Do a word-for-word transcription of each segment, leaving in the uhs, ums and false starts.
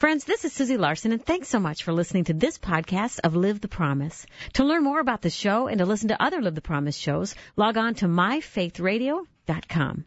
Friends, this is Susie Larson, and thanks so much for listening to this podcast of Live the Promise. To learn more about the show and to listen to other Live the Promise shows, log on to my faith radio dot com.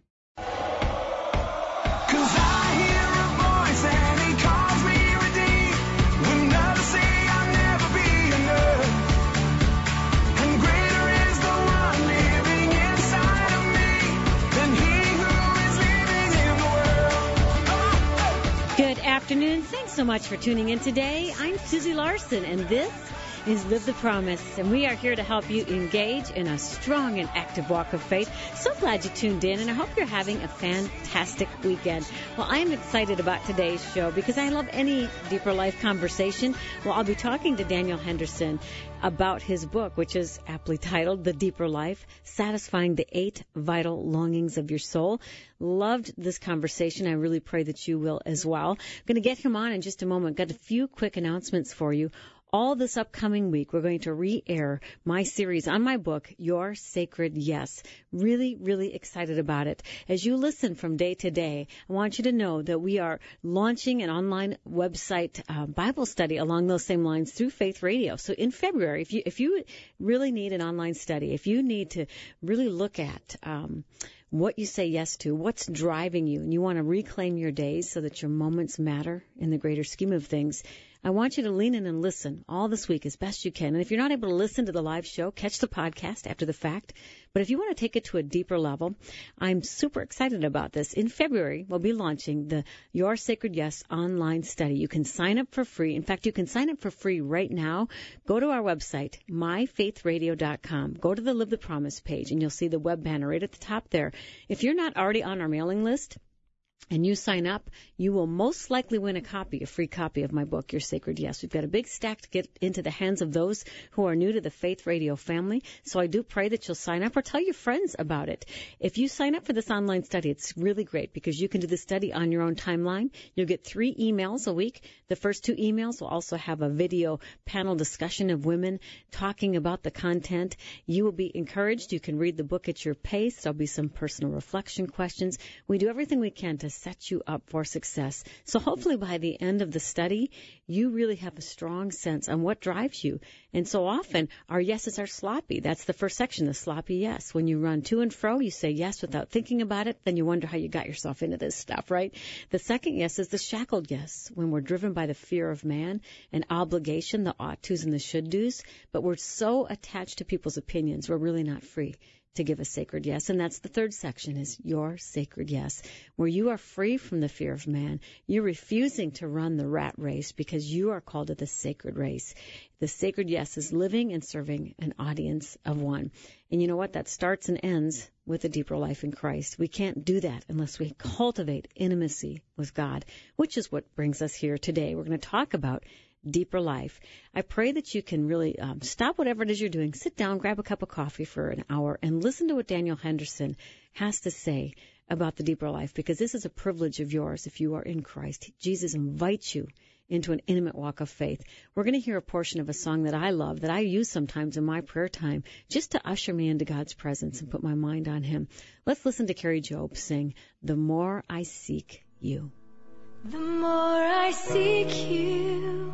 Good afternoon. Thanks so much for tuning in today. I'm Susie Larson, and this is Live the Promise, and we are here to help you engage in a strong and active walk of faith. So glad you tuned in, and I hope you're having a fantastic weekend. Well, I am excited about today's show because I love any deeper life conversation. Well, I'll be talking to Daniel Henderson about his book, which is aptly titled The Deeper Life, Satisfying the Eight Vital Longings of Your Soul. Loved this conversation. I really pray that you will as well. I'm going to get him on in just a moment. Got a few quick announcements for you. All this upcoming week, we're going to re-air my series on my book, Your Sacred Yes. Really, really excited about it. As you listen from day to day, I want you to know that we are launching an online website uh, Bible study along those same lines through Faith Radio. So in February, if you if you really need an online study, if you need to really look at um, what you say yes to, what's driving you, and you want to reclaim your days so that your moments matter in the greater scheme of things, I want you to lean in and listen all this week as best you can. And if you're not able to listen to the live show, catch the podcast after the fact. But if you want to take it to a deeper level, I'm super excited about this. In February, we'll be launching the Your Sacred Yes online study. You can sign up for free. In fact, you can sign up for free right now. Go to our website, my faith radio dot com. Go to the Live the Promise page, and you'll see the web banner right at the top there. If you're not already on our mailing list, and you sign up, you will most likely win a copy, a free copy of my book, Your Sacred Yes. We've got a big stack to get into the hands of those who are new to the Faith Radio family. So I do pray that you'll sign up or tell your friends about it. If you sign up for this online study, it's really great because you can do the study on your own timeline. You'll get three emails a week. The first two emails will also have a video panel discussion of women talking about the content. You will be encouraged. You can read the book at your pace. There'll be some personal reflection questions. We do everything we can to set you up for success. So hopefully by the end of the study, you really have a strong sense on what drives you. And so often, our yeses are sloppy. That's the first section, the sloppy yes. When you run to and fro, you say yes without thinking about it, then you wonder how you got yourself into this stuff, right? The second yes is the shackled yes, when we're driven by the fear of man and obligation, the ought-tos and the should-dos, but we're so attached to people's opinions, we're really not free to give a sacred yes. And that's the third section, is Your Sacred Yes, where you are free from the fear of man. You're refusing to run the rat race because you are called to the sacred race. The sacred yes is living and serving an audience of one. And you know what? That starts and ends with a deeper life in Christ. We can't do that unless we cultivate intimacy with God, which is what brings us here today. We're going to talk about deeper life. I pray that you can really um, stop whatever it is you're doing, sit down, grab a cup of coffee for an hour, and listen to what Daniel Henderson has to say about the deeper life, because this is a privilege of yours if you are in Christ. Jesus invites you into an intimate walk of faith. We're going to hear a portion of a song that I love, that I use sometimes in my prayer time, just to usher me into God's presence and put my mind on Him. Let's listen to Carrie Job sing, The More I Seek You. The more I seek you,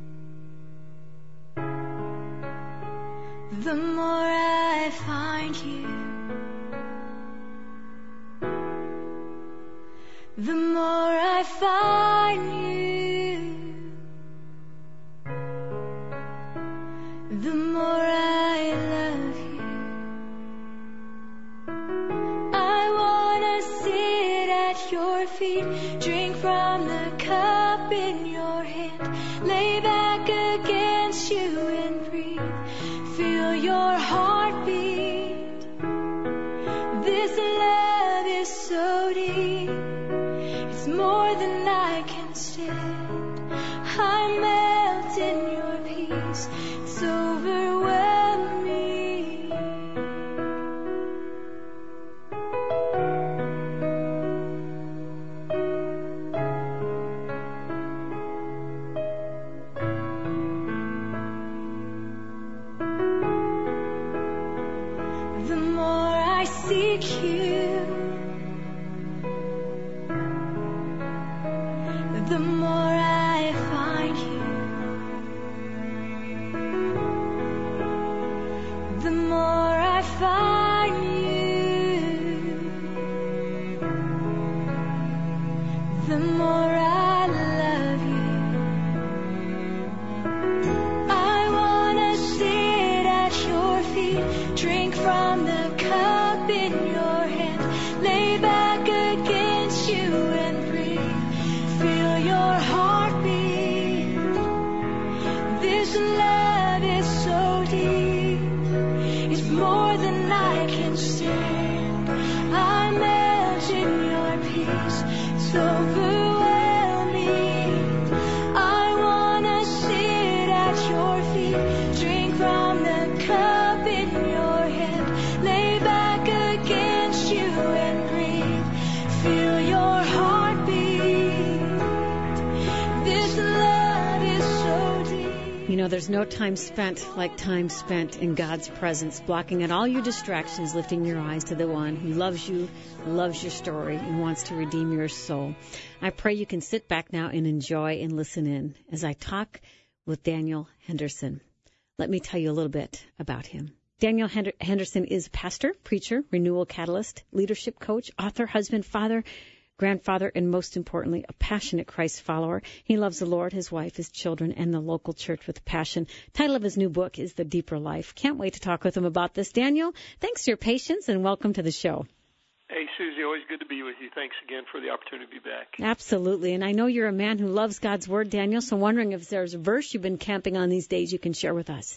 the more I find you, the more I find you, the more I love you. I wanna sit at your feet, drink from the cup in your hand, lay back against you and breathe, feel your heartbeat. This love is so deep, it's more than I can stand. I melt in your peace, it's overwhelming. The more I seek you, the more I You know, there's no time spent like time spent in God's presence, blocking out all your distractions, lifting your eyes to the one who loves you, loves your story, and wants to redeem your soul. I pray you can sit back now and enjoy and listen in as I talk with Daniel Henderson. Let me tell you a little bit about him. Daniel Henderson is pastor, preacher, renewal catalyst, leadership coach, author, husband, father, grandfather, and most importantly, a passionate Christ follower. He loves the Lord, his wife, his children, and the local church with passion. Title of his new book is The Deeper Life. Can't wait to talk with him about this. Daniel, thanks for your patience and welcome to the show. Hey, Susie, always good to be with you. Thanks again for the opportunity to be back. Absolutely. And I know you're a man who loves God's Word, Daniel, so I'm wondering if there's a verse you've been camping on these days you can share with us.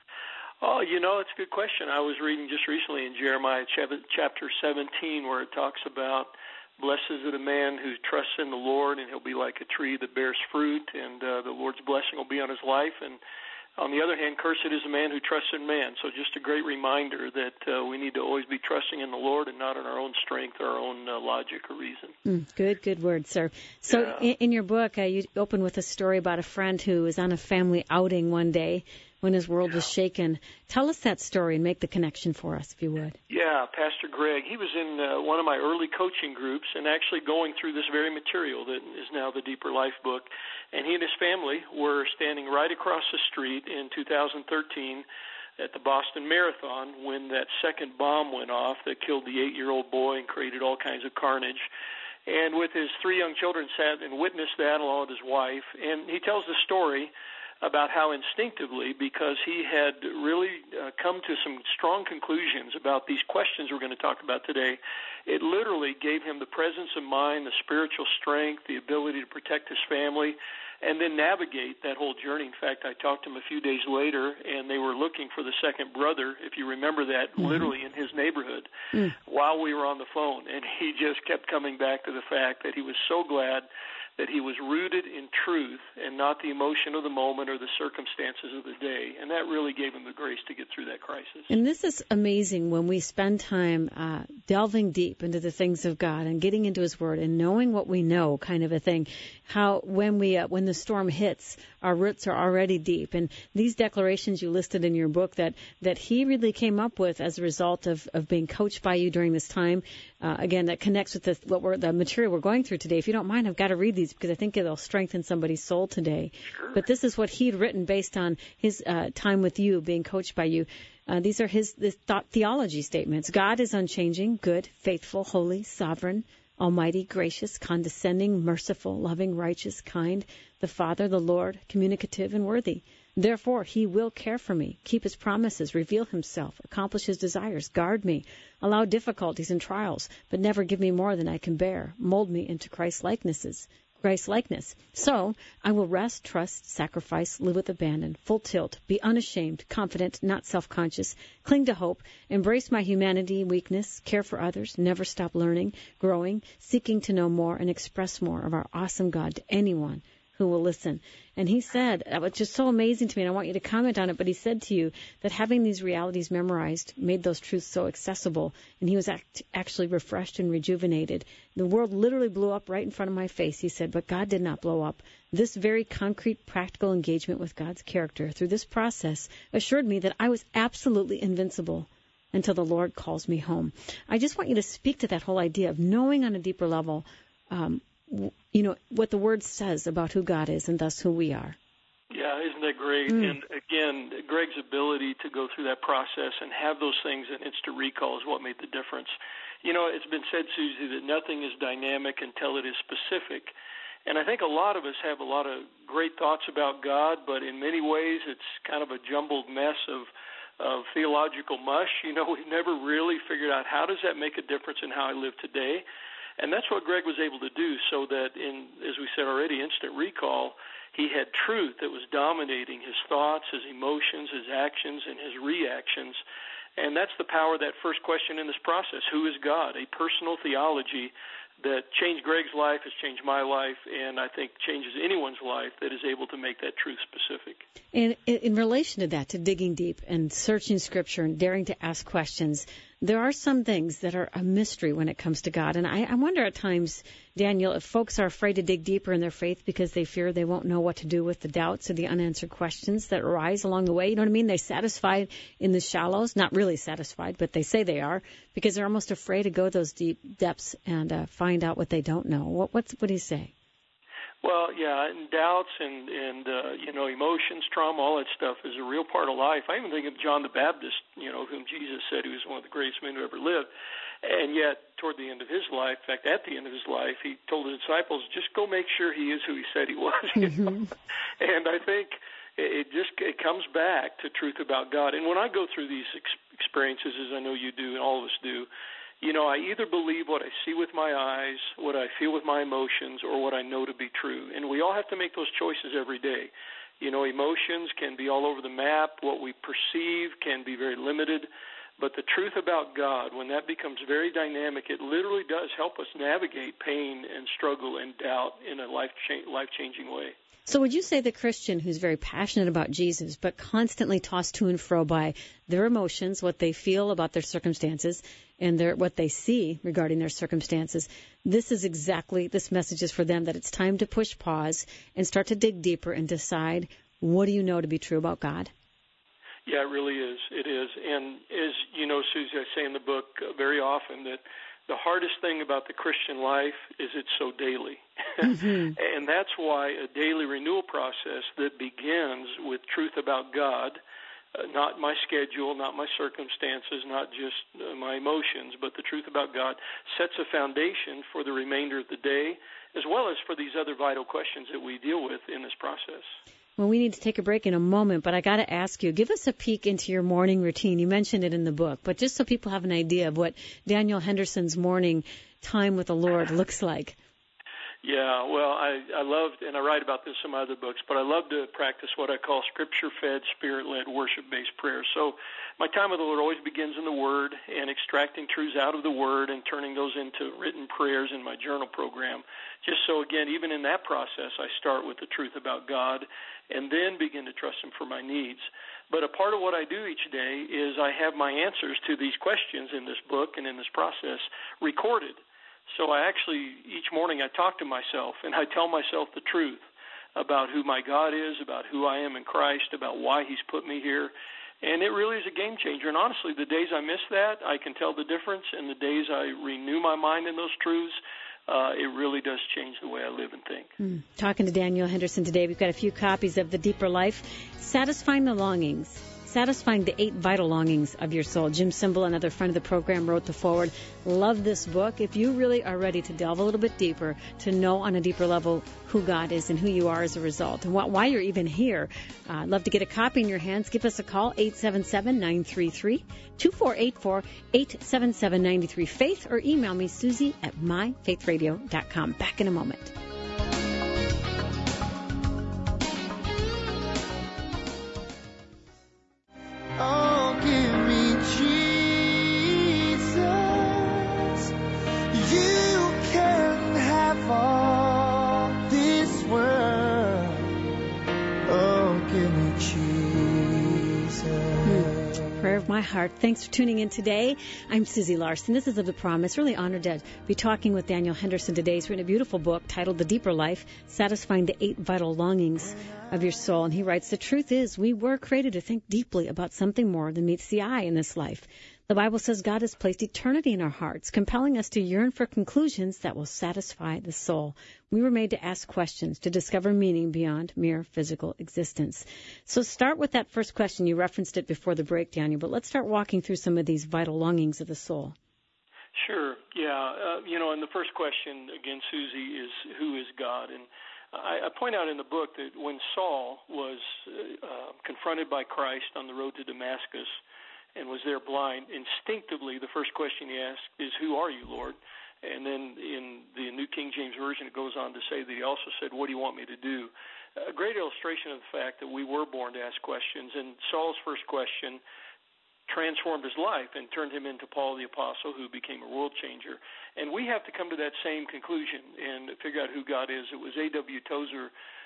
Oh, you know, it's a good question. I was reading just recently in Jeremiah chapter seventeen where it talks about blessed is the man who trusts in the Lord, and he'll be like a tree that bears fruit, and uh, the Lord's blessing will be on his life. And on the other hand, cursed is the man who trusts in man. So just a great reminder that uh, we need to always be trusting in the Lord and not in our own strength or our own uh, logic or reason. Mm, good, good word, sir. So yeah. in, in your book, uh, you open with a story about a friend who was on a family outing one day when his world yeah. was shaken. Tell us that story and make the connection for us, if you would. Yeah, Pastor Greg. He was in uh, one of my early coaching groups and actually going through this very material that is now the Deeper Life book. And he and his family were standing right across the street in two thousand thirteen at the Boston Marathon when that second bomb went off that killed the eight-year-old boy and created all kinds of carnage. And with his three young children sat and witnessed that along with his wife. And he tells the story about how instinctively, because he had really uh, come to some strong conclusions about these questions we're going to talk about today, it literally gave him the presence of mind, the spiritual strength, the ability to protect his family, and then navigate that whole journey. In fact, I talked to him a few days later, and they were looking for the second brother, if you remember that, mm-hmm. literally in his neighborhood mm. while we were on the phone. And he just kept coming back to the fact that he was so glad that he was rooted in truth and not the emotion of the moment or the circumstances of the day. And that really gave him the grace to get through that crisis. And this is amazing when we spend time uh, delving deep into the things of God and getting into His Word and knowing what we know, kind of a thing, how when we uh, when the storm hits, our roots are already deep. And these declarations you listed in your book that, that he really came up with as a result of, of being coached by you during this time, uh, again, that connects with the, what we're, the material we're going through today. If you don't mind, I've got to read these because I think it'll strengthen somebody's soul today. Sure. But this is what he'd written based on his uh, time with you, being coached by you. Uh, these are his this thought, theology statements. God is unchanging, good, faithful, holy, sovereign, almighty, gracious, condescending, merciful, loving, righteous, kind, the Father, the Lord, communicative, and worthy. Therefore, He will care for me, keep His promises, reveal Himself, accomplish His desires, guard me, allow difficulties and trials, but never give me more than I can bear, mold me into Christ's likenesses. Christ likeness. So I will rest, trust, sacrifice, live with abandon, full tilt, be unashamed, confident, not self-conscious, cling to hope, embrace my humanity, weakness, care for others, never stop learning, growing, seeking to know more and express more of our awesome God to anyone who will listen. And he said, it was just so amazing to me, and I want you to comment on it, but he said to you that having these realities memorized made those truths so accessible, and he was act- actually refreshed and rejuvenated. The world literally blew up right in front of my face, he said, but God did not blow up. This very concrete, practical engagement with God's character through this process assured me that I was absolutely invincible until the Lord calls me home. I just want you to speak to that whole idea of knowing on a deeper level um, you know, what the Word says about who God is and thus who we are. Yeah, isn't that great? Mm. And again, Greg's ability to go through that process and have those things in instant recall is what made the difference. You know, it's been said, Susie, that nothing is dynamic until it is specific. And I think a lot of us have a lot of great thoughts about God, but in many ways it's kind of a jumbled mess of of theological mush. You know, we've never really figured out how does that make a difference in how I live today. And that's what Greg was able to do, so that in, as we said already, instant recall, he had truth that was dominating his thoughts, his emotions, his actions, and his reactions. And that's the power of that first question in this process. Who is God? A personal theology that changed Greg's life, has changed my life, and I think changes anyone's life that is able to make that truth specific. And in relation to that, to digging deep and searching Scripture and daring to ask questions, there are some things that are a mystery when it comes to God. And I, I wonder at times, Daniel, if folks are afraid to dig deeper in their faith because they fear they won't know what to do with the doubts or the unanswered questions that arise along the way. You know what I mean? They're satisfied in the shallows, not really satisfied, but they say they are, because they're almost afraid to go those deep depths and uh, find out what they don't know. What, what's, what do you say? Well, yeah, and doubts and, and uh, you know, emotions, trauma, all that stuff is a real part of life. I even think of John the Baptist, you know, whom Jesus said he was one of the greatest men who ever lived. And yet, toward the end of his life, in fact, at the end of his life, he told his disciples, just go make sure he is who he said he was. You know? And I think it just it comes back to truth about God. And when I go through these ex- experiences, as I know you do and all of us do, you know, I either believe what I see with my eyes, what I feel with my emotions, or what I know to be true. And we all have to make those choices every day. You know, emotions can be all over the map. What we perceive can be very limited. But the truth about God, when that becomes very dynamic, it literally does help us navigate pain and struggle and doubt in a life cha- life-changing way. So would you say the Christian who's very passionate about Jesus but constantly tossed to and fro by their emotions, what they feel about their circumstances, and their, what they see regarding their circumstances, this is exactly, this message is for them, that it's time to push pause and start to dig deeper and decide, what do you know to be true about God? Yeah, it really is. It is. And as you know, Susie, I say in the book uh, very often that the hardest thing about the Christian life is it's so daily. Mm-hmm. And that's why a daily renewal process that begins with truth about God, uh, not my schedule, not my circumstances, not just uh, my emotions, but the truth about God, sets a foundation for the remainder of the day, as well as for these other vital questions that we deal with in this process. Well, we need to take a break in a moment, but I got to ask you, give us a peek into your morning routine. You mentioned it in the book, but just so people have an idea of what Daniel Henderson's morning time with the Lord looks like. Yeah, well, I, I loved, and I write about this in my other books, but I love to practice what I call scripture-fed, spirit-led, worship-based prayer. So my time with the Lord always begins in the Word and extracting truths out of the Word and turning those into written prayers in my journal program. Just so, again, even in that process, I start with the truth about God and then begin to trust Him for my needs. But a part of what I do each day is I have my answers to these questions in this book and in this process recorded. So I actually, each morning I talk to myself and I tell myself the truth about who my God is, about who I am in Christ, about why He's put me here. And it really is a game changer. And honestly, the days I miss that, I can tell the difference. And the days I renew my mind in those truths, uh, it really does change the way I live and think. Mm. Talking to Daniel Henderson today, we've got a few copies of The Deeper Life, Satisfying the Longings. Satisfying the Eight Vital Longings of Your Soul. Jim Simbel, another friend of the program, wrote the foreword. Love this book. If you really are ready to delve a little bit deeper, to know on a deeper level who God is and who you are as a result, and why you're even here, uh, love to get a copy in your hands. Give us a call, eight seven seven, nine three three, two four eight four, eight seven seven, nine three faith, or email me, Susie at my faith radio dot com. Back in a moment. Oh, give me Jesus. You can have all this world. Oh, give me Jesus. Mm. Prayer of my heart. Thanks for tuning in today. I'm Susie Larson. This is Of the Promise. Really honored to be talking with Daniel Henderson today. He's written a beautiful book titled The Deeper Life, Satisfying the Eight Vital Longings of Your Soul. And he writes, the truth is we were created to think deeply about something more than meets the eye in this life. The Bible says God has placed eternity in our hearts, compelling us to yearn for conclusions that will satisfy the soul. We were made to ask questions, to discover meaning beyond mere physical existence. So start with that first question. You referenced it before the break, Daniel, but let's start walking through some of these vital longings of the soul. Sure, yeah. Uh, you know, and the first question, again, Susie, is who is God? And I, I point out in the book that when Saul was uh, confronted by Christ on the road to Damascus and was there blind, instinctively the first question he asked is, who are you, Lord? And then in the New King James Version, it goes on to say that he also said, what do you want me to do? A great illustration of the fact that we were born to ask questions. And Saul's first question transformed his life and turned him into Paul the Apostle, who became a world changer. And we have to come to that same conclusion and figure out who God is. It was A W Tozer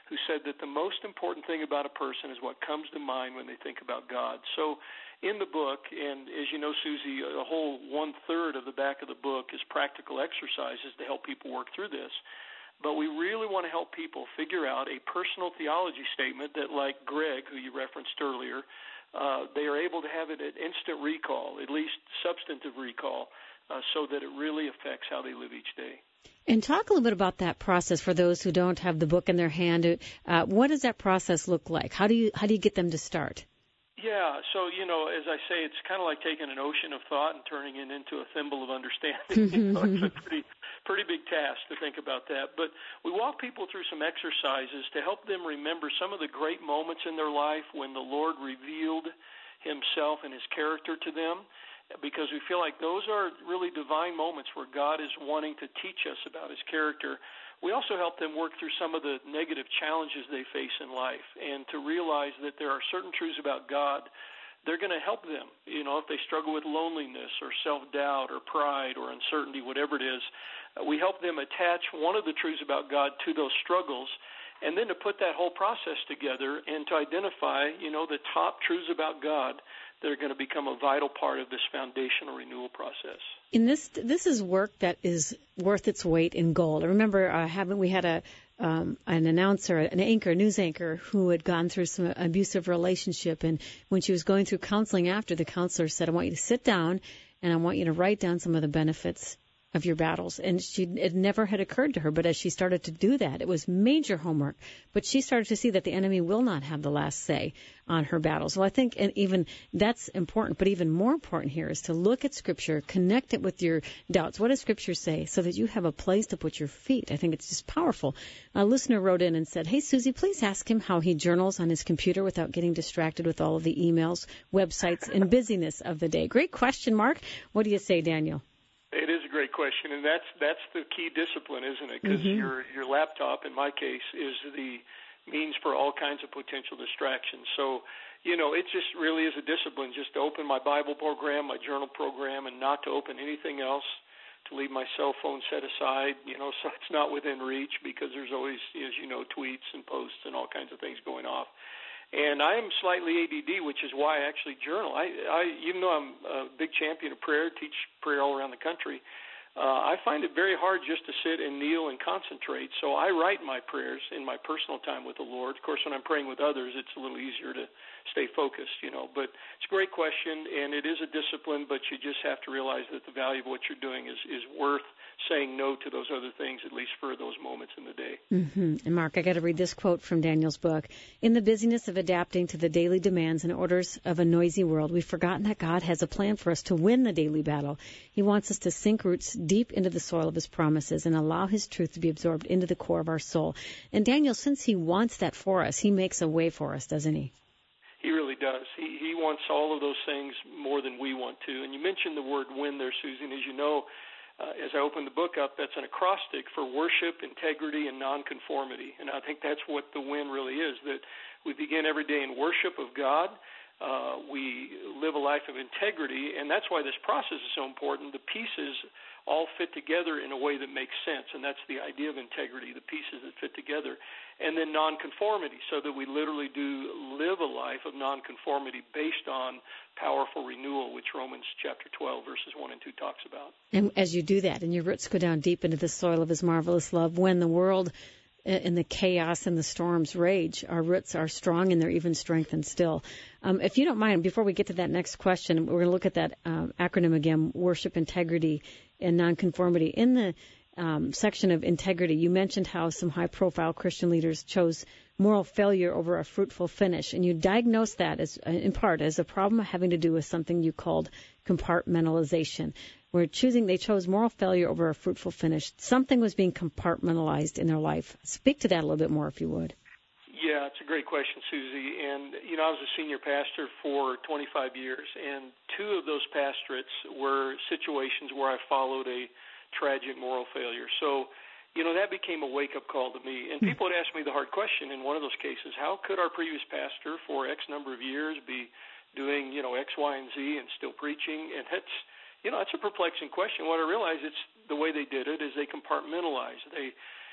who said that the most important thing about a person is what comes to mind when they think about God. So in the book, and as you know, Susie, a whole one-third of the back of the book is practical exercises to help people work through this. But we really want to help people figure out a personal theology statement that, like Greg, who you referenced earlier, uh, they are able to have it at instant recall, at least substantive recall, uh, so that it really affects how they live each day. And talk a little bit about that process for those who don't have the book in their hand. Uh, what does that process look like? How do you how do you get them to start? Yeah, so, you know, as I say, it's kind of like taking an ocean of thought and turning it into a thimble of understanding. You know, it's a pretty, pretty big task to think about that. But we walk people through some exercises to help them remember some of the great moments in their life when the Lord revealed himself and his character to them, because we feel like those are really divine moments where God is wanting to teach us about his character. We also help them work through some of the negative challenges they face in life and to realize that there are certain truths about God. They're going to help them, you know, if they struggle with loneliness or self-doubt or pride or uncertainty, whatever it is. Uh, we help them attach one of the truths about God to those struggles, and then to put that whole process together and to identify, you know, the top truths about God that are going to become a vital part of this foundational renewal process. In this, this is work that is worth its weight in gold. I remember uh, having we had a um, an announcer, an anchor, news anchor, who had gone through some abusive relationship, and when she was going through counseling after, the counselor said, "I want you to sit down, and I want you to write down some of the benefits of your battles." And she, it never had occurred to her, but as she started to do that, it was major homework. But she started to see that the enemy will not have the last say on her battles. So I think, and even that's important, but even more important here is to look at Scripture, connect it with your doubts. What does Scripture say? So that you have a place to put your feet. I think it's just powerful. A listener wrote in and said, "Hey, Susie, please ask him how he journals on his computer without getting distracted with all of the emails, websites, and busyness of the day." Great question, Mark. What do you say, Daniel? It is a great question, and that's that's the key discipline, isn't it? Because mm-hmm. your your laptop, in my case, is the means for all kinds of potential distractions. So, you know, it just really is a discipline just to open my Bible program, my journal program, and not to open anything else, to leave my cell phone set aside, you know, so it's not within reach, because there's always, as you know, tweets and posts and all kinds of things going off. And I am slightly A D D, which is why I actually journal. I, I even though I'm a big champion of prayer, teach prayer all around the country, uh, I find it very hard just to sit and kneel and concentrate. So I write my prayers in my personal time with the Lord. Of course, when I'm praying with others, it's a little easier to stay focused, you know. But it's a great question, and it is a discipline, but you just have to realize that the value of what you're doing is, is worth saying no to those other things, at least for those moments in the day. Mm-hmm. And Mark, I got to read this quote from Daniel's book. "In the busyness of adapting to the daily demands and orders of a noisy world, we've forgotten that God has a plan for us to win the daily battle. He wants us to sink roots deep into the soil of his promises and allow his truth to be absorbed into the core of our soul." And Daniel, since he wants that for us, he makes a way for us, doesn't he? He really does. He he wants all of those things more than we want to. And you mentioned the word win there, Susan. As you know, Uh, as I open the book up, that's an acrostic for worship, integrity, and nonconformity. And I think that's what the win really is, that we begin every day in worship of God. Uh, we live a life of integrity, and that's why this process is so important. The pieces all fit together in a way that makes sense, and that's the idea of integrity, the pieces that fit together. And then nonconformity, so that we literally do live a life of nonconformity based on powerful renewal, which Romans chapter twelve, verses one and two talks about. And as you do that, and your roots go down deep into the soil of his marvelous love, when the world and the chaos and the storms rage, our roots are strong and they're even strengthened still. Um, if you don't mind, before we get to that next question, we're going to look at that um, acronym again, worship, integrity, and nonconformity. In the um, section of integrity, you mentioned how some high-profile Christian leaders chose moral failure over a fruitful finish, and you diagnosed that as, in part, as a problem having to do with something you called compartmentalization. We're choosing, they chose moral failure over a fruitful finish. Something was being compartmentalized in their life. Speak to that a little bit more, if you would. Yeah, it's a great question, Susie. And, you know, I was a senior pastor for twenty-five years, and two of those pastorates were situations where I followed a tragic moral failure. So, you know, that became a wake-up call to me. And people would ask me the hard question in one of those cases, how could our previous pastor for X number of years be doing, you know, X, Y, and Z and still preaching? And that's, you know, that's a perplexing question. What I realized, it's the way they did it is they compartmentalized. They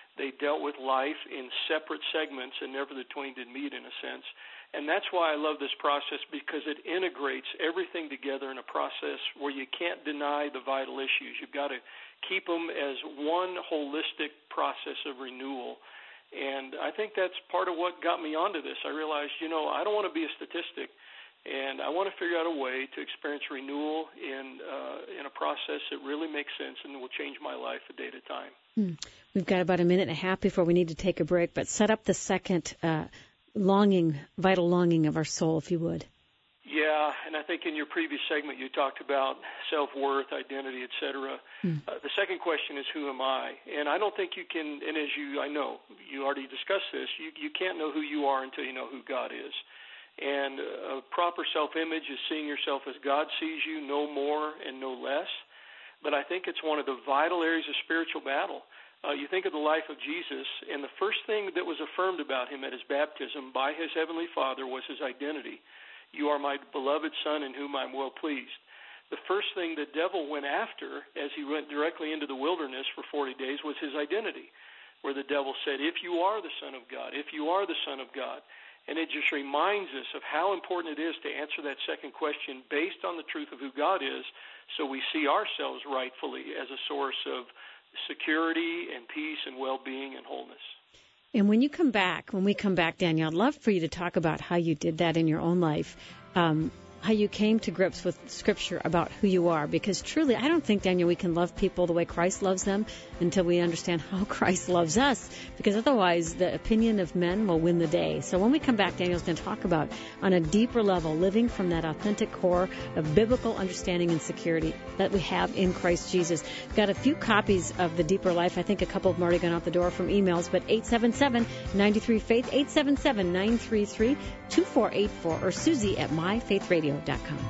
They dealt with life in separate segments, and never the twain did meet, in a sense. And that's why I love this process, because it integrates everything together in a process where you can't deny the vital issues. You've got to keep them as one holistic process of renewal. And I think that's part of what got me onto this. I realized, you know, I don't want to be a statistic, and I want to figure out a way to experience renewal in uh, in a process that really makes sense and will change my life a day at a time. Hmm. We've got about a minute and a half before we need to take a break, but set up the second uh, longing, vital longing of our soul, if you would. Yeah, and I think in your previous segment you talked about self-worth, identity, et cetera. Mm. Uh, the second question is, who am I? And I don't think you can, and as you, I know, you already discussed this, you, you can't know who you are until you know who God is. And a proper self-image is seeing yourself as God sees you, no more and no less. But I think it's one of the vital areas of spiritual battle. Uh, you think of the life of Jesus, and the first thing that was affirmed about him at his baptism by his heavenly Father was his identity. You are my beloved Son in whom I'm well pleased. The first thing the devil went after as he went directly into the wilderness for forty days was his identity, where the devil said, if you are the Son of God, if you are the Son of God. And it just reminds us of how important it is to answer that second question based on the truth of who God is, so we see ourselves rightfully as a source of security and peace and well-being and wholeness. And when you come back, when we come back, Daniel, I'd love for you to talk about how you did that in your own life, um, how you came to grips with Scripture about who you are. Because truly, I don't think, Daniel, we can love people the way Christ loves them until we understand how Christ loves us. Because otherwise, the opinion of men will win the day. So when we come back, Daniel's going to talk about, on a deeper level, living from that authentic core of biblical understanding and security that we have in Christ Jesus. We've got a few copies of The Deeper Life. I think a couple of them already gone out the door from emails. But eight seven seven, nine three, faith, eight seven seven, nine three three, two four eight four, or Susie at my faith radio dot com.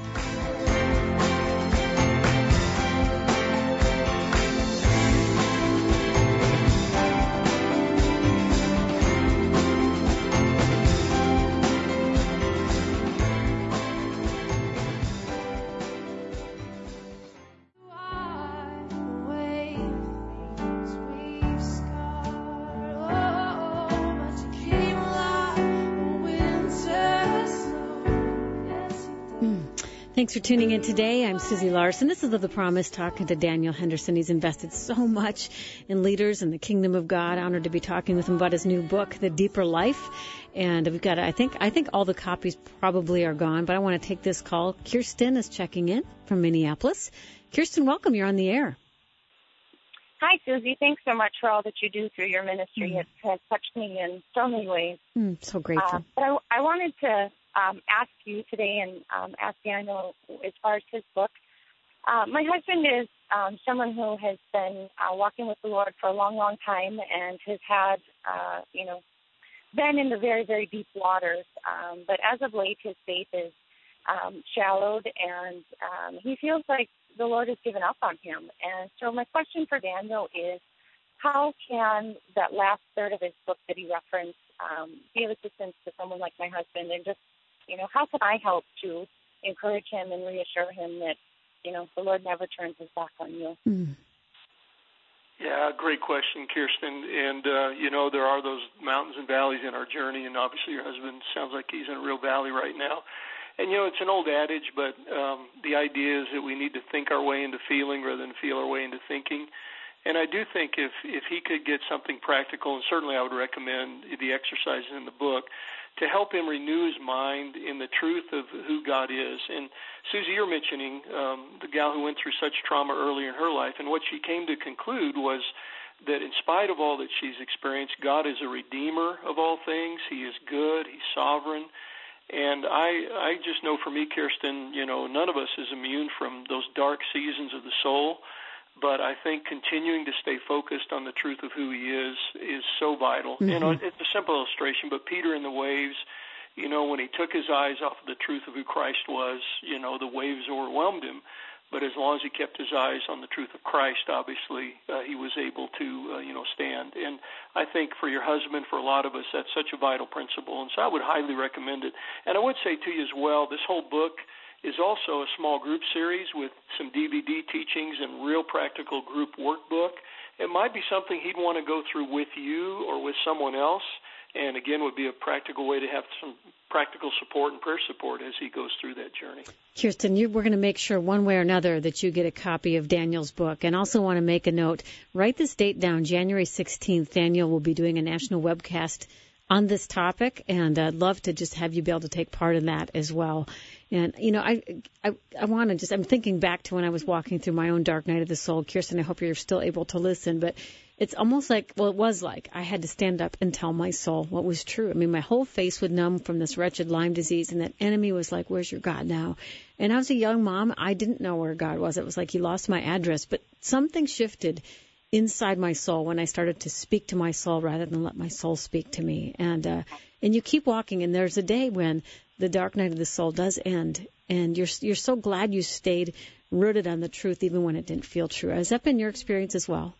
Thanks for tuning in today. I'm Susie Larson. This is Live the Promise, talking to Daniel Henderson. He's invested so much in leaders in the kingdom of God. Honored to be talking with him about his new book, The Deeper Life. And we've got, I think, I think all the copies probably are gone, but I want to take this call. Kirsten is checking in from Minneapolis. Kirsten, welcome. You're on the air. Hi, Susie. Thanks so much for all that you do through your ministry. Mm. It has touched me in so many ways. Mm, so grateful. Uh, but I, I wanted to um, ask you today and um, ask Daniel as far as his book. Uh, my husband is um, someone who has been uh, walking with the Lord for a long, long time and has had, uh, you know, been in the very, very deep waters. Um, but as of late, his faith is um, shallowed, and um, he feels like the Lord has given up on him. And so my question for Daniel is, how can that last third of his book that he referenced um, be of assistance to someone like my husband? And just, you know, how can I help to encourage him and reassure him that, you know, the Lord never turns his back on you? Mm. Yeah, great question, Kirsten. And, uh, you know, there are those mountains and valleys in our journey, and obviously your husband sounds like he's in a real valley right now. And, you know, it's an old adage, but um, the idea is that we need to think our way into feeling rather than feel our way into thinking. And I do think if, if he could get something practical, and certainly I would recommend the exercises in the book, to help him renew his mind in the truth of who God is. And, Susie, you're mentioning um, the gal who went through such trauma early in her life, and what she came to conclude was that in spite of all that she's experienced, God is a redeemer of all things. He is good. He's sovereign. And I, I just know for me, Kirsten, you know, none of us is immune from those dark seasons of the soul. But I think continuing to stay focused on the truth of who he is is so vital. Mm-hmm. You know, it's a simple illustration, but Peter in the waves, you know, when he took his eyes off of the truth of who Christ was, you know, the waves overwhelmed him. But as long as he kept his eyes on the truth of Christ, obviously, uh, he was able to, uh, you know, stand. And I think for your husband, for a lot of us, that's such a vital principle. And so I would highly recommend it. And I would say to you as well, this whole book is also a small group series with some D V D teachings and real practical group workbook. it might be something he'd want to go through with you or with someone else, and again would be a practical way to have some practical support and prayer support as he goes through that journey. Kirsten, you, we're going to make sure one way or another that you get a copy of Daniel's book. And also want to make a note, write this date down, January sixteenth. Daniel will be doing a national webcast on this topic, and I'd love to just have you be able to take part in that as well. And, you know, I I, I want to just, I'm thinking back to when I was walking through my own dark night of the soul. Kirsten, I hope you're still able to listen, but it's almost like, well, it was like I had to stand up and tell my soul what was true. I mean, my whole face would numb from this wretched Lyme disease, and that enemy was like, where's your God now? And I was a young mom. I didn't know where God was. It was like he lost my address. But something shifted inside my soul when I started to speak to my soul rather than let my soul speak to me. And uh, and you keep walking, and there's a day when the dark night of the soul does end, and you're you're so glad you stayed rooted on the truth even when it didn't feel true. Has that been your experience as well?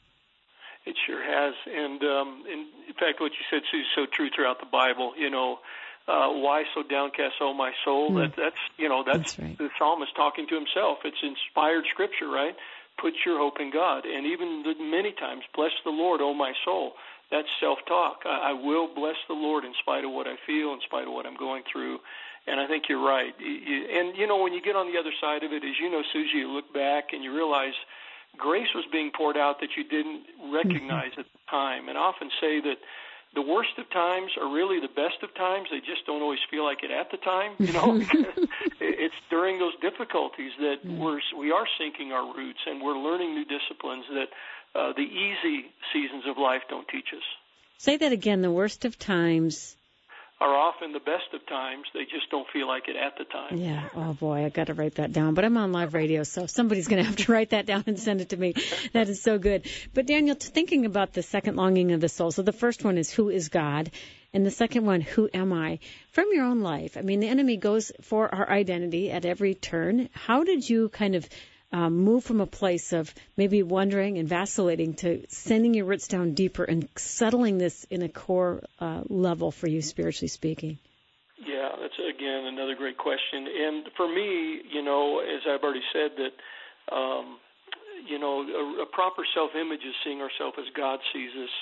It sure has, and um, in, in fact, what you said, Sue, is so true throughout the Bible. You know, uh, why so downcast, O my soul? Mm. That, that's you know, that's, that's right. The psalmist talking to himself. It's inspired scripture, right? Put your hope in God, and even the, many times, bless the Lord, O my soul. That's self-talk. I, I will bless the Lord in spite of what I feel, in spite of what I'm going through. And I think you're right. You, you, and you know, when you get on the other side of it, as you know, Susie, you look back and you realize grace was being poured out that you didn't recognize at the time. And I often say that the worst of times are really the best of times. They just don't always feel like it at the time, you know, because it's during those difficulties that we're, we are sinking our roots and we're learning new disciplines that uh, the easy seasons of life don't teach us. Say that again, the worst of times are often the best of times. They just don't feel like it at the time. Yeah. Oh, boy, I got to write that down. But I'm on live radio, so somebody's going to have to write that down and send it to me. That is so good. But, Daniel, thinking about the second longing of the soul, so the first one is, who is God? And the second one, who am I? From your own life, I mean, the enemy goes for our identity at every turn. How did you kind of um, move from a place of maybe wondering and vacillating to sending your roots down deeper and settling this in a core uh, level for you, spiritually speaking? Yeah, that's, again, another great question. And for me, you know, as I've already said, that, um, you know, a, a proper self-image is seeing ourselves as God sees us,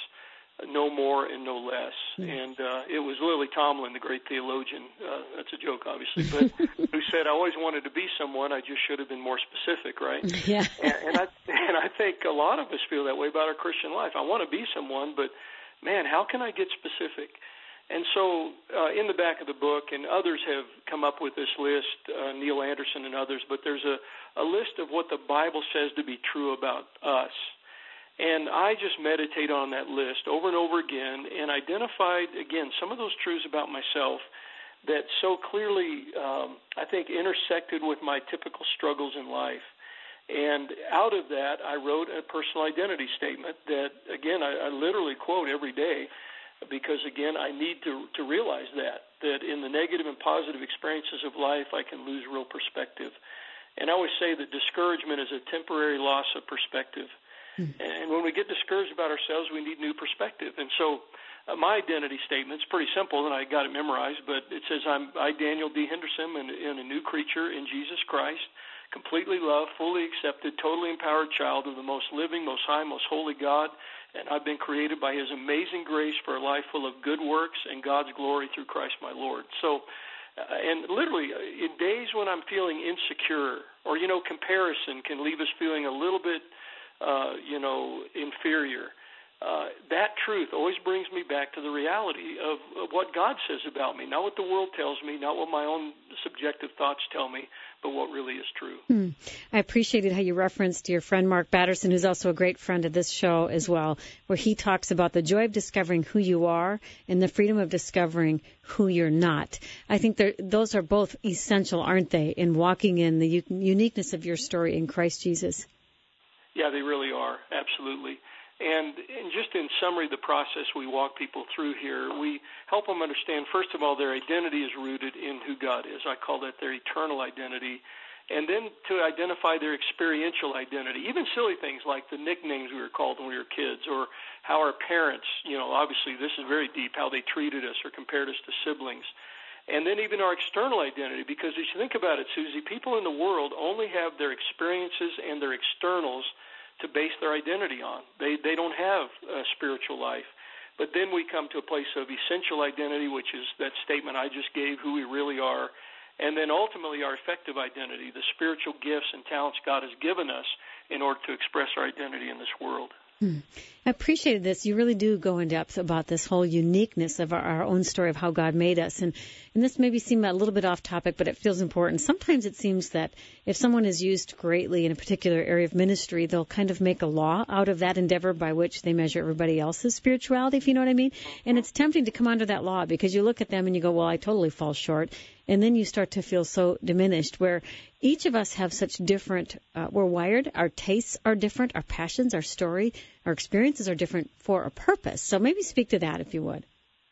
no more and no less. Mm. And uh, it was Lily Tomlin, the great theologian, uh, that's a joke, obviously, but who said, I always wanted to be someone, I just should have been more specific, right? Yeah. and, and, I, and I think a lot of us feel that way about our Christian life. I want to be someone, but, man, how can I get specific? And so uh, in the back of the book, and others have come up with this list, uh, Neil Anderson and others, but there's a, a list of what the Bible says to be true about us. And I just meditate on that list over and over again and identified, again, some of those truths about myself that so clearly, um, I think, intersected with my typical struggles in life. And out of that, I wrote a personal identity statement that, again, I, I literally quote every day because, again, I need to, to realize that, that in the negative and positive experiences of life, I can lose real perspective. And I always say that discouragement is a temporary loss of perspective. And when we get discouraged about ourselves, we need new perspective. And so uh, my identity statement's pretty simple, and I got it memorized, but it says, I'm, I, Daniel D. Henderson, am in a new creature in Jesus Christ, completely loved, fully accepted, totally empowered child of the most living, most high, most holy God, and I've been created by his amazing grace for a life full of good works and God's glory through Christ my Lord. So, uh, and literally, uh, in days when I'm feeling insecure, or, you know, comparison can leave us feeling a little bit Uh, you know, inferior. Uh, that truth always brings me back to the reality of, of what God says about me, not what the world tells me, not what my own subjective thoughts tell me, but what really is true. Hmm. I appreciated how you referenced your friend Mark Batterson, who's also a great friend of this show as well, where he talks about the joy of discovering who you are and the freedom of discovering who you're not. I think those are both essential, aren't they, in walking in the u- uniqueness of your story in Christ Jesus? Yeah, they really are, absolutely. And, and just in summary, the process we walk people through here, we help them understand, first of all, their identity is rooted in who God is. I call that their eternal identity. And then to identify their experiential identity, even silly things like the nicknames we were called when we were kids, or how our parents, you know, obviously this is very deep, how they treated us or compared us to siblings. And then even our external identity, because as you think about it, Susie, people in the world only have their experiences and their externals to base their identity on. They they don't have a spiritual life. But then we come to a place of essential identity, which is that statement I just gave, who we really are, and then ultimately our effective identity, the spiritual gifts and talents God has given us in order to express our identity in this world. Hmm. I appreciated this. You really do go in depth about this whole uniqueness of our, our own story of how God made us. And, and this maybe seemed a little bit off topic, but it feels important. Sometimes it seems that if someone is used greatly in a particular area of ministry, they'll kind of make a law out of that endeavor by which they measure everybody else's spirituality, if you know what I mean. And it's tempting to come under that law because you look at them and you go, well, I totally fall short. And then you start to feel so diminished, where each of us have such different, uh, we're wired, our tastes are different, our passions, our story, our experiences are different for a purpose. So maybe speak to that if you would.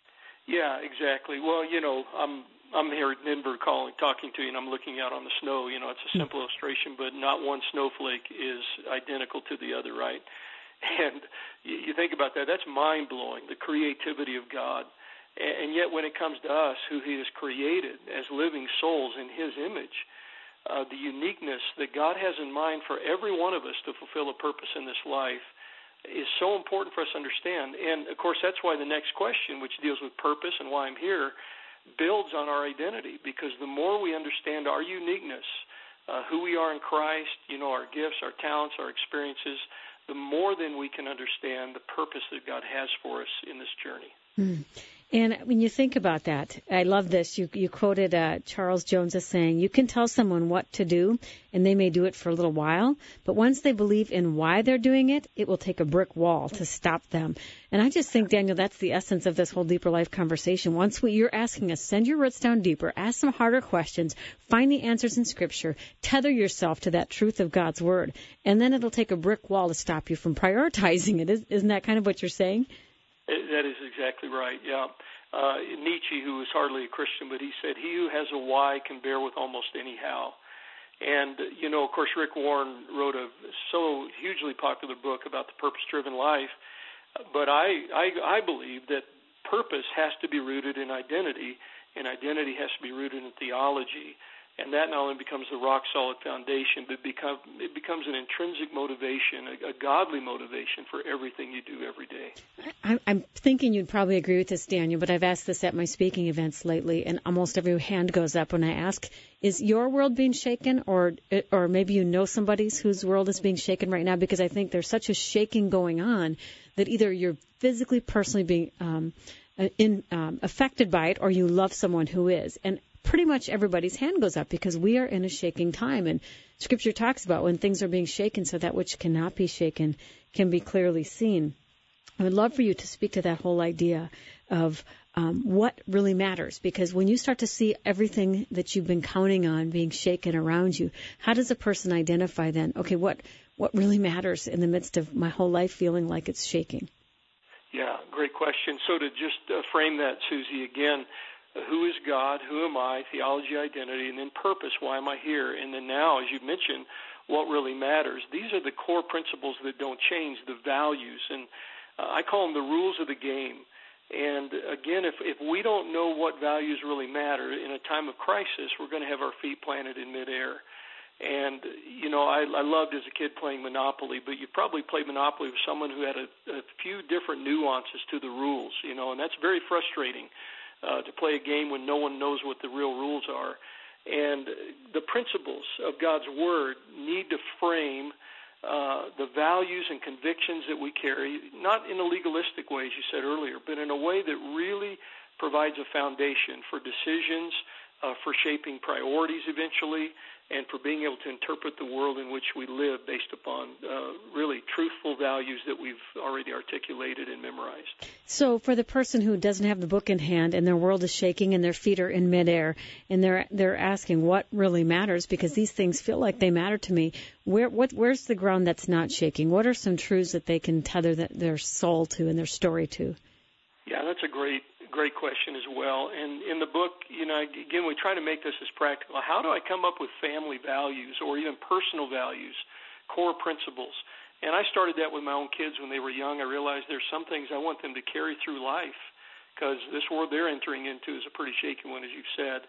Yeah, exactly. Well, you know, I'm I'm here at Denver calling, talking to you, and I'm looking out on the snow. You know, it's a simple illustration, but not one snowflake is identical to the other, right? And you, you think about that, that's mind-blowing, the creativity of God. And yet when it comes to us, who he has created as living souls in his image, uh, the uniqueness that God has in mind for every one of us to fulfill a purpose in this life is so important for us to understand. And, of course, that's why the next question, which deals with purpose and why I'm here, builds on our identity, because the more we understand our uniqueness, uh, who we are in Christ, you know, our gifts, our talents, our experiences, the more then we can understand the purpose that God has for us in this journey. Mm. And when you think about that, I love this. You, you quoted uh, Charles Jones as saying, you can tell someone what to do, and they may do it for a little while, but once they believe in why they're doing it, it will take a brick wall to stop them. And I just think, Daniel, that's the essence of this whole Deeper Life conversation. Once we, you're asking us, send your roots down deeper, ask some harder questions, find the answers in Scripture, tether yourself to that truth of God's Word, and then it'll take a brick wall to stop you from prioritizing it. Isn't that kind of what you're saying? That is exactly right, yeah. Uh, Nietzsche, who was hardly a Christian, but he said, he who has a why can bear with almost any how. And, you know, of course, Rick Warren wrote a so hugely popular book about the purpose-driven life, but I, I, I believe that purpose has to be rooted in identity, and identity has to be rooted in theology. And that not only becomes the rock-solid foundation, but become, it becomes an intrinsic motivation, a, a godly motivation for everything you do every day. I, I'm thinking you'd probably agree with this, Daniel, but I've asked this at my speaking events lately, and almost every hand goes up when I ask, is your world being shaken, or or maybe you know somebody's whose world is being shaken right now? Because I think there's such a shaking going on that either you're physically, personally being um, in, um, affected by it, or you love someone who is. And pretty much everybody's hand goes up because we are in a shaking time. And Scripture talks about when things are being shaken so that which cannot be shaken can be clearly seen. I would love for you to speak to that whole idea of um, what really matters, because when you start to see everything that you've been counting on being shaken around you, how does a person identify then, okay, what, what really matters in the midst of my whole life feeling like it's shaking? Yeah, great question. So to just uh, frame that, Susie, again, who is God? Who am I? Theology, identity, and then purpose. Why am I here? And then now, as you mentioned, what really matters. These are the core principles that don't change, the values. And uh, I call them the rules of the game. And again, if, if we don't know what values really matter in a time of crisis, we're going to have our feet planted in midair. And, you know, I, I loved as a kid playing Monopoly, but you probably played Monopoly with someone who had a, a few different nuances to the rules, you know, and that's very frustrating. Uh, to play a game when no one knows what the real rules are. And the principles of God's Word need to frame uh, the values and convictions that we carry, not in a legalistic way, as you said earlier, but in a way that really provides a foundation for decisions, uh, for shaping priorities eventually, and for being able to interpret the world in which we live based upon uh, really truthful values that we've already articulated and memorized. So for the person who doesn't have the book in hand and their world is shaking and their feet are in midair and they're they're asking what really matters, because these things feel like they matter to me, where what where's the ground that's not shaking? What are some truths that they can tether that, their soul to and their story to? Yeah, that's a great Great question as well. And in the book, you know, again, we try to make this as practical. How do I come up with family values or even personal values, core principles? And I started that with my own kids when they were young. I realized there's some things I want them to carry through life because this world they're entering into is a pretty shaky one, as you've said.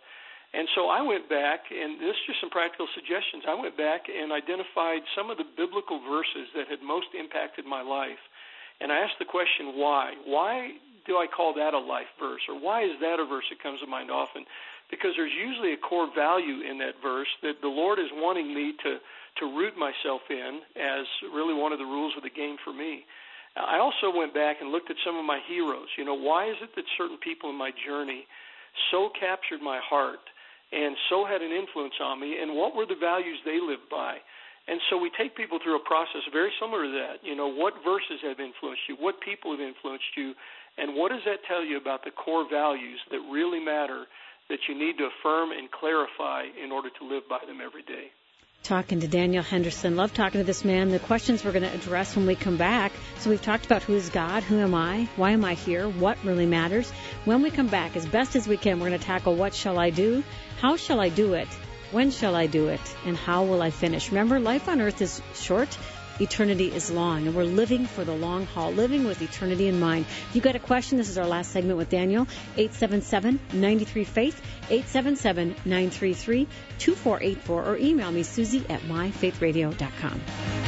And so I went back, and this is just some practical suggestions. I went back and identified some of the biblical verses that had most impacted my life. And I asked the question, why? Why do I call that a life verse? Or why is that a verse that comes to mind often? Because there's usually a core value in that verse that the Lord is wanting me to, to root myself in as really one of the rules of the game for me. I also went back and looked at some of my heroes. You know, why is it that certain people in my journey so captured my heart and so had an influence on me, and what were the values they lived by? And so we take people through a process very similar to that. You know, what verses have influenced you? What people have influenced you? And what does that tell you about the core values that really matter that you need to affirm and clarify in order to live by them every day? Talking to Daniel Henderson. Love talking to this man. The questions we're going to address when we come back. So we've talked about who is God, who am I, why am I here, what really matters. When we come back, as best as we can, we're going to tackle what shall I do, how shall I do it, when shall I do it, and how will I finish. Remember, life on earth is short. Eternity is long, and we're living for the long haul, living with eternity in mind. If you've got a question, this is our last segment with Daniel, eight seven seven, nine three, faith, eight seven seven, nine three three, two four eight four, or email me, Susie at my faith radio dot com.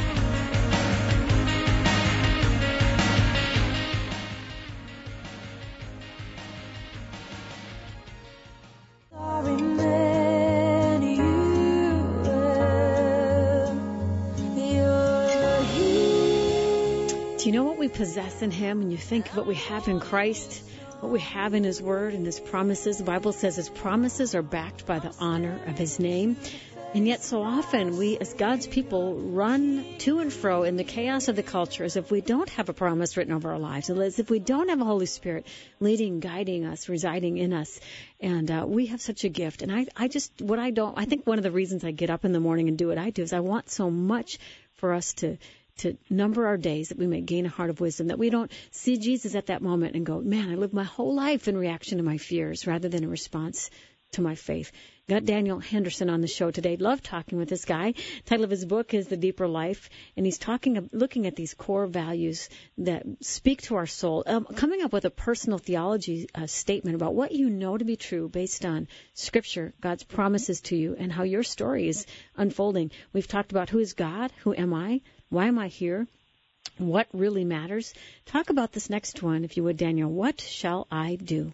Possess in Him, and you think of what we have in Christ, what we have in His Word and His promises. The Bible says His promises are backed by the honor of His name. And yet so often we as God's people run to and fro in the chaos of the culture as if we don't have a promise written over our lives, as if we don't have a Holy Spirit leading, guiding us, residing in us. And uh, we have such a gift. And I, I just, what I don't, I think one of the reasons I get up in the morning and do what I do is I want so much for us to to number our days, that we may gain a heart of wisdom, that we don't see Jesus at that moment and go, man, I lived my whole life in reaction to my fears rather than a response to my faith. Got Daniel Henderson on the show today. Love talking with this guy. The title of his book is The Deeper Life, and he's talking, looking at these core values that speak to our soul, um, coming up with a personal theology uh, statement about what you know to be true based on Scripture, God's promises to you, and how your story is unfolding. We've talked about who is God, who am I, why am I here, what really matters. Talk about this next one, if you would, Daniel. What shall I do?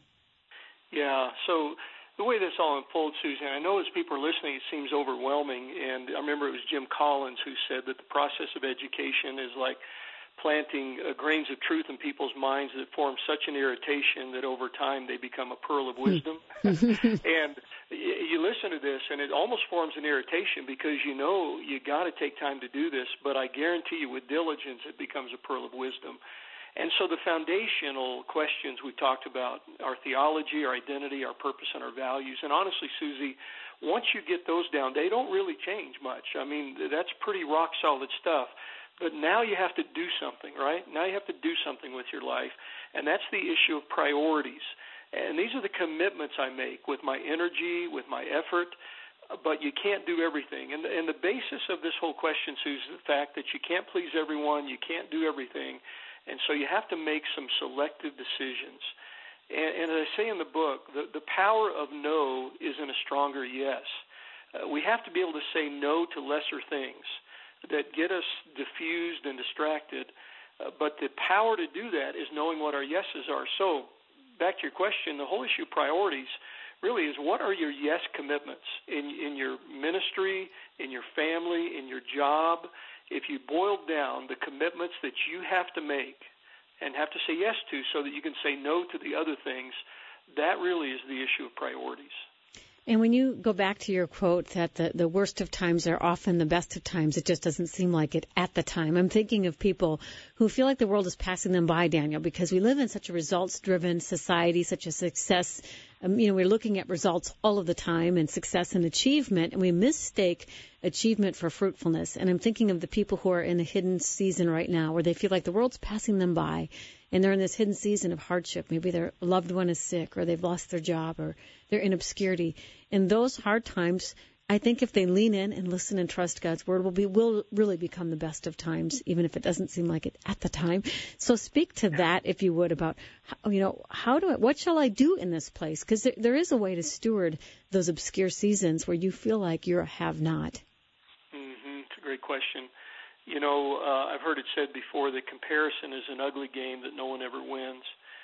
Yeah, so the way this all unfolds, Susan, I know as people are listening, it seems overwhelming. And I remember it was Jim Collins who said that the process of education is like planting uh, grains of truth in people's minds that form such an irritation that over time they become a pearl of wisdom. And you listen to this, and it almost forms an irritation because you know you got to take time to do this, but I guarantee you with diligence it becomes a pearl of wisdom. And so the foundational questions we talked about, our theology, our identity, our purpose, and our values. And honestly, Susie, once you get those down, they don't really change much. I mean, that's pretty rock-solid stuff. But now you have to do something, right? Now you have to do something with your life, and that's the issue of priorities. And these are the commitments I make with my energy, with my effort, but you can't do everything. And the, and the basis of this whole question, Sue, is the fact that you can't please everyone, you can't do everything, and so you have to make some selective decisions. And, and as I say in the book, the, the power of no is in a stronger yes. Uh, we have to be able to say no to lesser things that get us diffused and distracted, uh, but the power to do that is knowing what our yeses are. So back to your question, the whole issue of priorities really is what are your yes commitments in, in your ministry, in your family, in your job. If you boil down the commitments that you have to make and have to say yes to so that you can say no to the other things, that really is the issue of priorities. And when you go back to your quote that the, the worst of times are often the best of times, it just doesn't seem like it at the time. I'm thinking of people who feel like the world is passing them by, Daniel, because we live in such a results-driven society, such a success. Um, you know, we're looking at results all of the time and success and achievement, and we mistake achievement for fruitfulness. And I'm thinking of the people who are in a hidden season right now where they feel like the world's passing them by, and they're in this hidden season of hardship. Maybe their loved one is sick, or they've lost their job, or they're in obscurity. In those hard times, I think if they lean in and listen and trust God's word, will be will really become the best of times, even if it doesn't seem like it at the time. So speak to that, if you would, about how, you know, how do I, what shall I do in this place? Because there, there is a way to steward those obscure seasons where you feel like you're a have-not. Mm-hmm. It's a great question. You know, uh, I've heard it said before that comparison is an ugly game that no one ever wins.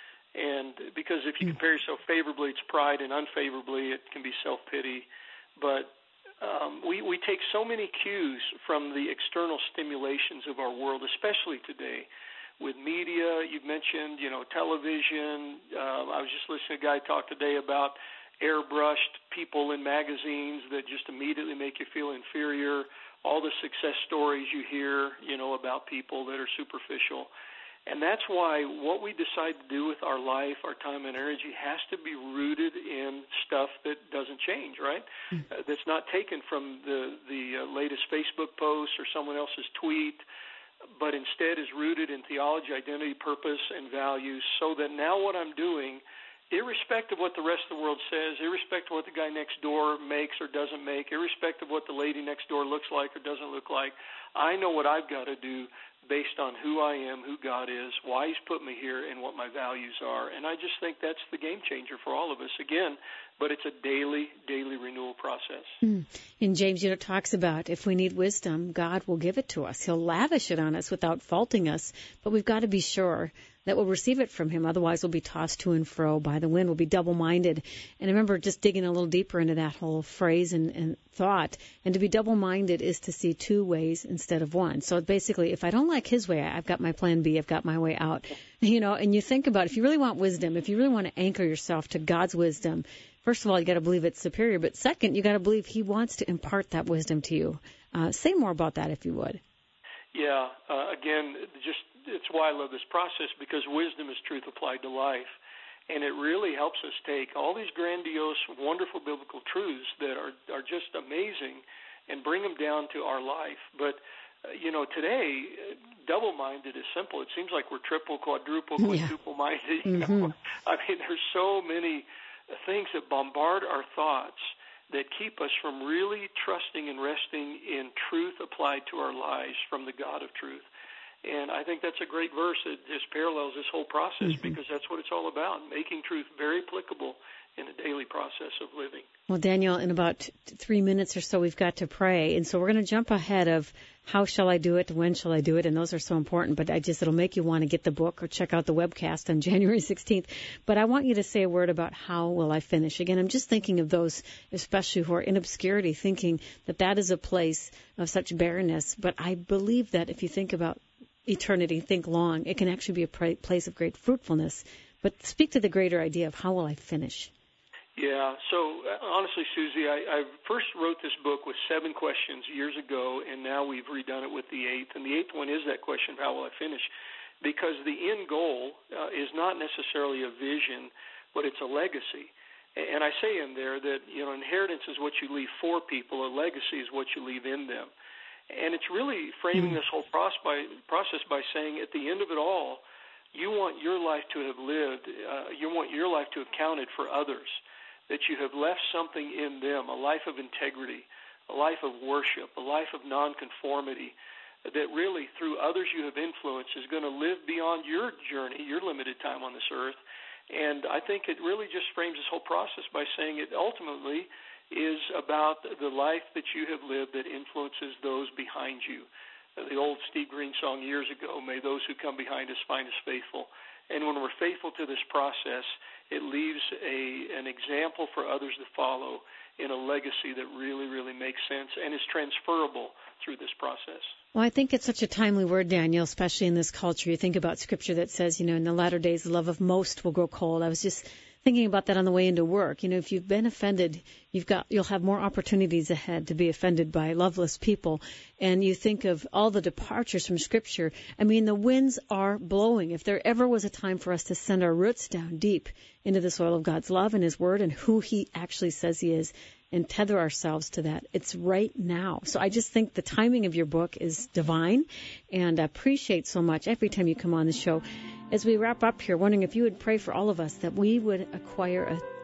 And because if you compare yourself favorably, it's pride, and unfavorably, it can be self-pity. But um, we, we take so many cues from the external stimulations of our world, especially today. With media, you've mentioned, you know, television. Uh, I was just listening to a guy talk today about airbrushed people in magazines that just immediately make you feel inferior. All the success stories you hear, you know, about people that are superficial. And that's why what we decide to do with our life, our time and energy, has to be rooted in stuff that doesn't change, right? Mm. Uh, that's not taken from the, the uh, latest Facebook post or someone else's tweet, but instead is rooted in theology, identity, purpose, and values, so that now what I'm doing, irrespective of what the rest of the world says, irrespective of what the guy next door makes or doesn't make, irrespective of what the lady next door looks like or doesn't look like, I know what I've got to do based on who I am, who God is, why he's put me here, and what my values are. And I just think that's the game changer for all of us, again, but it's a daily, daily renewal process. Mm. And James, you know, talks about if we need wisdom, God will give it to us. He'll lavish it on us without faulting us, but we've got to be sure that we'll receive it from him. Otherwise, we'll be tossed to and fro by the wind. We'll be double-minded. And I remember just digging a little deeper into that whole phrase and, and thought. And to be double-minded is to see two ways instead of one. So basically, if I don't like his way, I've got my plan B. I've got my way out. You know, and you think about, if you really want wisdom, if you really want to anchor yourself to God's wisdom, first of all, you got to believe it's superior. But second, you got to believe he wants to impart that wisdom to you. Uh, say more about that, if you would. Yeah. Uh, again, just it's why I love this process, because wisdom is truth applied to life. And it really helps us take all these grandiose, wonderful biblical truths that are, are just amazing and bring them down to our life. But, uh, you know, today, uh, double-minded is simple. It seems like we're triple, quadruple, quintuple-minded. You know? Mm-hmm. I mean, there's so many things that bombard our thoughts that keep us from really trusting and resting in truth applied to our lives from the God of truth. And I think that's a great verse that just parallels this whole process, mm-hmm. because that's what it's all about, making truth very applicable in the daily process of living. Well, Daniel, in about t- three minutes or so, we've got to pray. And so we're going to jump ahead of how shall I do it, when shall I do it, and those are so important. But I just, it'll make you want to get the book or check out the webcast on January sixteenth. But I want you to say a word about how will I finish. Again, I'm just thinking of those, especially who are in obscurity, thinking that that is a place of such barrenness. But I believe that if you think about eternity, think long, it can actually be a pra- place of great fruitfulness. But speak to the greater idea of how will I finish. Yeah, so uh, honestly, Susie, I, I first wrote this book with seven questions years ago, and now we've redone it with the eighth. And the eighth one is that question, how will I finish? Because the end goal uh, is not necessarily a vision, but it's a legacy. And I say in there that, you know, inheritance is what you leave for people, a legacy is what you leave in them. And it's really framing this whole process by, process by saying at the end of it all, you want your life to have lived, uh, you want your life to have counted for others, that you have left something in them, a life of integrity, a life of worship, a life of nonconformity, that really through others you have influenced is going to live beyond your journey, your limited time on this earth. And I think it really just frames this whole process by saying it ultimately is about the life that you have lived that influences those behind you. The old Steve Green song years ago, may those who come behind us find us faithful. And when we're faithful to this process, it leaves a an example for others to follow in a legacy that really, really makes sense and is transferable through this process. Well, I think it's such a timely word, Daniel, especially in this culture. You think about Scripture that says, you know, in the latter days, the love of most will grow cold. I was just thinking about that on the way into work. You know, if you've been offended, you've got, you'll have more opportunities ahead to be offended by loveless people. And you think of all the departures from Scripture. I mean, the winds are blowing. If there ever was a time for us to send our roots down deep into the soil of God's love and His Word and who He actually says He is, and tether ourselves to that, it's right now. So I just think the timing of your book is divine, and I appreciate so much every time you come on the show. As we wrap up here, wondering if you would pray for all of us that we would acquire a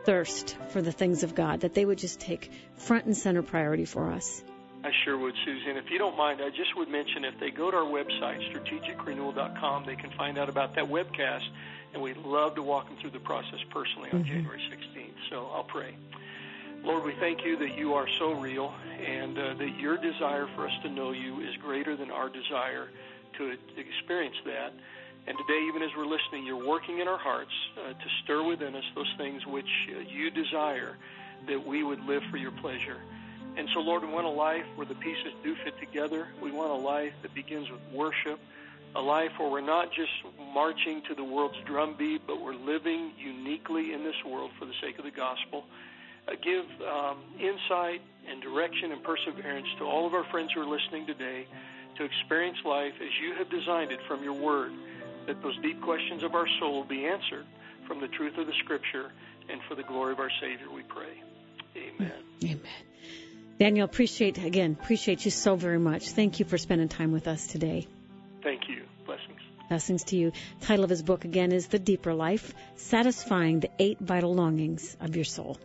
thirst for the things of God, that they would just take front and center priority for us. I sure would, Susie. And if you don't mind, I just would mention if they go to our website, strategic renewal dot com, they can find out about that webcast, and we'd love to walk them through the process personally on mm-hmm. January sixteenth. So I'll pray. Lord, we thank you that you are so real and uh, that your desire for us to know you is greater than our desire to experience that. And today, even as we're listening, you're working in our hearts uh, to stir within us those things which uh, you desire that we would live for your pleasure. And so, Lord, we want a life where the pieces do fit together. We want a life that begins with worship, a life where we're not just marching to the world's drumbeat, but we're living uniquely in this world for the sake of the gospel. Uh, give um, insight and direction and perseverance to all of our friends who are listening today to experience life as you have designed it from your word, that those deep questions of our soul will be answered from the truth of the Scripture, and for the glory of our Savior we pray. Amen. Amen. Daniel, appreciate, again, appreciate you so very much. Thank you for spending time with us today. Thank you. Blessings. Blessings to you. The title of his book, again, is The Deeper Life, Satisfying the Eight Vital Longings of Your Soul.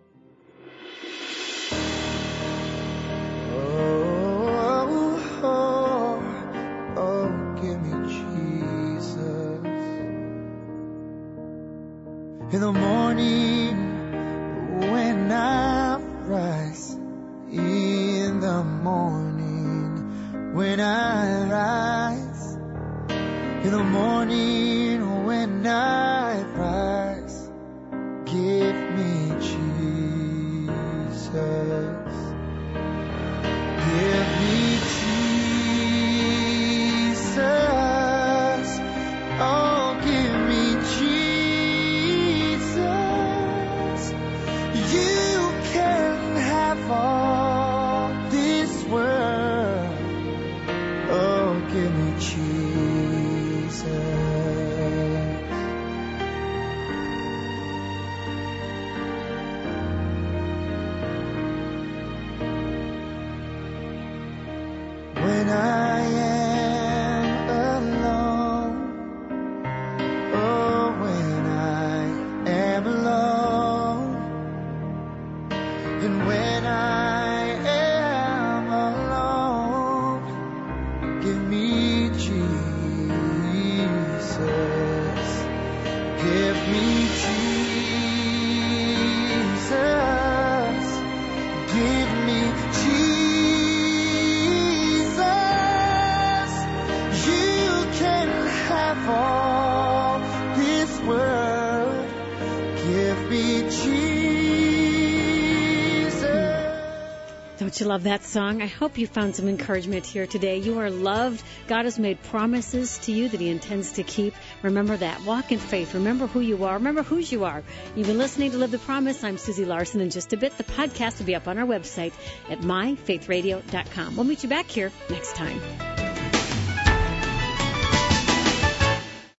In the morning when I rise, in the morning when I rise, in the morning when I rise, give me Jesus, give me Jesus, oh give me Jesus. You can have all this world. Oh, give me Jesus. When I am alone, oh, when I am alone, and when I am alone, give me Jesus, give me Jesus, give me Jesus. You can have all this world, give me Jesus. Don't you love that song? I hope you found some encouragement here today. You are loved. God has made promises to you that he intends to keep. Remember that. Walk in faith. Remember who you are. Remember whose you are. You've been listening to Live the Promise. I'm Susie Larson. In just a bit, the podcast will be up on our website at my faith radio dot com. We'll meet you back here next time.